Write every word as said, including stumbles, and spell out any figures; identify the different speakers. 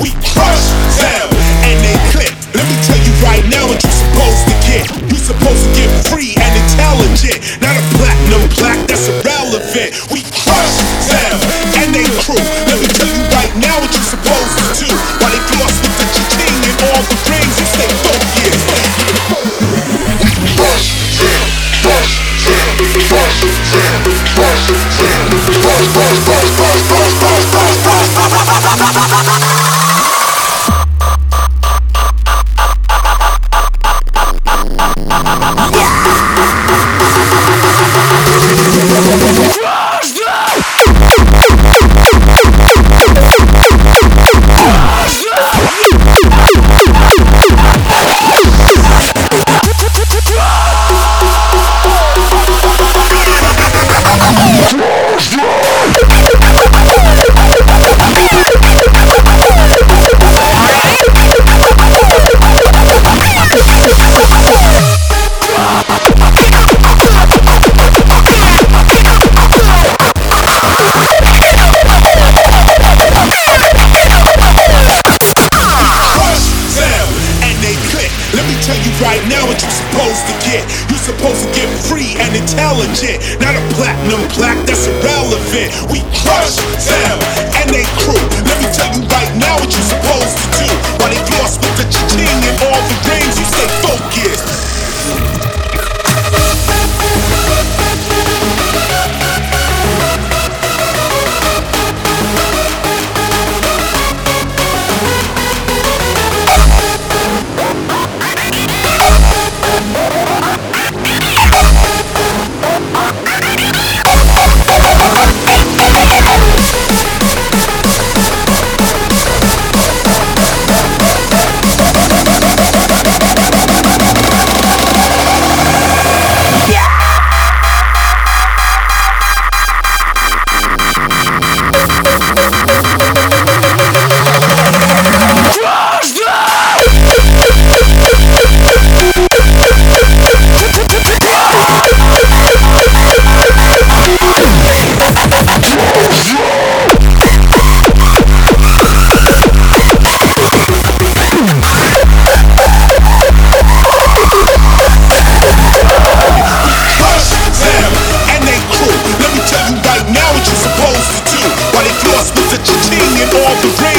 Speaker 1: We crush them and they click. Let me tell you right now what you're supposed to get. You're supposed to get free and intelligent, not a platinum plaque that's irrelevant. We crush them and they crew. Let me tell you right now what you're supposed to do. While they floss with the cha-ching and all the rings, you stay focused. Crush them, crush them, crush them, crush them, crush, crush, crush, crush, crush, crush, crush, crush. Right now what you're supposed to get. You're supposed to get free and intelligent, not a platinum plaque that's irrelevant. We crush them and they crew. Let me tell you right now what you're supposed to do. While they floss with the cha-ching and all the rings, you stay focused. All the